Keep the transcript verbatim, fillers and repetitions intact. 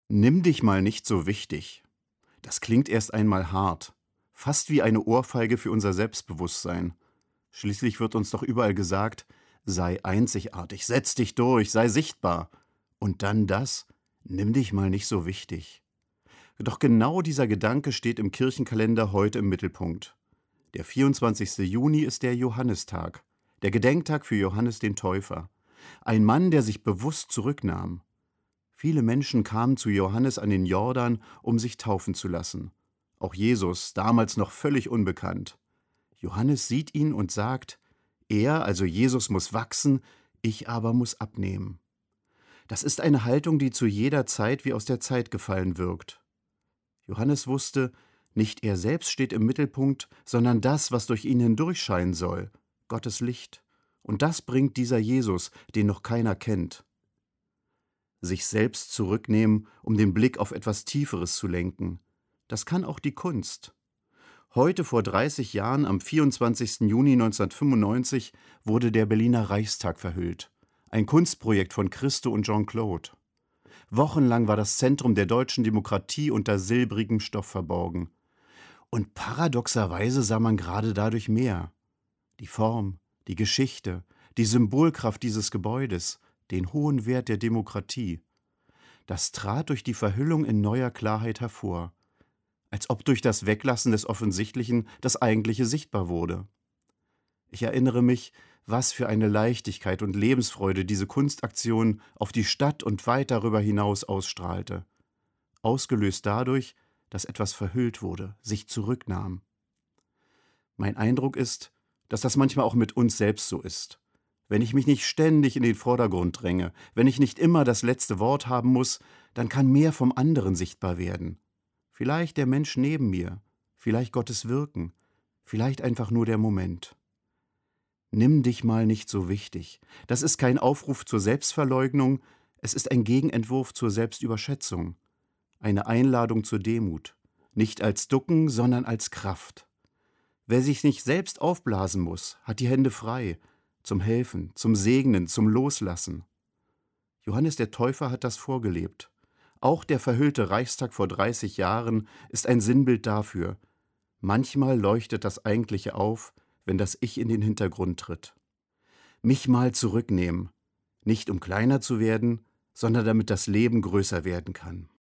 Nimm dich mal nicht so wichtig. Das klingt erst einmal hart, fast wie eine Ohrfeige für unser Selbstbewusstsein. Schließlich wird uns doch überall gesagt, sei einzigartig, setz dich durch, sei sichtbar. Und dann das, nimm dich mal nicht so wichtig. Doch genau dieser Gedanke steht im Kirchenkalender heute im Mittelpunkt. Der vierundzwanzigste Juni ist der Johannistag, der Gedenktag für Johannes den Täufer. Ein Mann, der sich bewusst zurücknahm. Viele Menschen kamen zu Johannes an den Jordan, um sich taufen zu lassen. Auch Jesus, damals noch völlig unbekannt. Johannes sieht ihn und sagt, er, also Jesus, muss wachsen, ich aber muss abnehmen. Das ist eine Haltung, die zu jeder Zeit wie aus der Zeit gefallen wirkt. Johannes wusste, nicht er selbst steht im Mittelpunkt, sondern das, was durch ihn hindurchscheinen soll, Gottes Licht. Und das bringt dieser Jesus, den noch keiner kennt. Sich selbst zurücknehmen, um den Blick auf etwas Tieferes zu lenken. Das kann auch die Kunst. Heute vor dreißig Jahren, am vierundzwanzigsten Juni neunzehnhundertfünfundneunzig, wurde der Berliner Reichstag verhüllt. Ein Kunstprojekt von Christo und Jean-Claude. Wochenlang war das Zentrum der deutschen Demokratie unter silbrigem Stoff verborgen. Und paradoxerweise sah man gerade dadurch mehr. Die Form, die Geschichte, die Symbolkraft dieses Gebäudes, den hohen Wert der Demokratie. Das trat durch die Verhüllung in neuer Klarheit hervor. Als ob durch das Weglassen des Offensichtlichen das Eigentliche sichtbar wurde. Ich erinnere mich, was für eine Leichtigkeit und Lebensfreude diese Kunstaktion auf die Stadt und weit darüber hinaus ausstrahlte. Ausgelöst dadurch, dass etwas verhüllt wurde, sich zurücknahm. Mein Eindruck ist, dass das manchmal auch mit uns selbst so ist. Wenn ich mich nicht ständig in den Vordergrund dränge, wenn ich nicht immer das letzte Wort haben muss, dann kann mehr vom anderen sichtbar werden. Vielleicht der Mensch neben mir, vielleicht Gottes Wirken, vielleicht einfach nur der Moment. Nimm dich mal nicht so wichtig. Das ist kein Aufruf zur Selbstverleugnung, es ist ein Gegenentwurf zur Selbstüberschätzung. Eine Einladung zur Demut. Nicht als Ducken, sondern als Kraft. Wer sich nicht selbst aufblasen muss, hat die Hände frei. Zum Helfen, zum Segnen, zum Loslassen. Johannes der Täufer hat das vorgelebt. Auch der verhüllte Reichstag vor dreißig Jahren ist ein Sinnbild dafür. Manchmal leuchtet das Eigentliche auf, wenn das Ich in den Hintergrund tritt. Mich mal zurücknehmen, nicht um kleiner zu werden, sondern damit das Leben größer werden kann.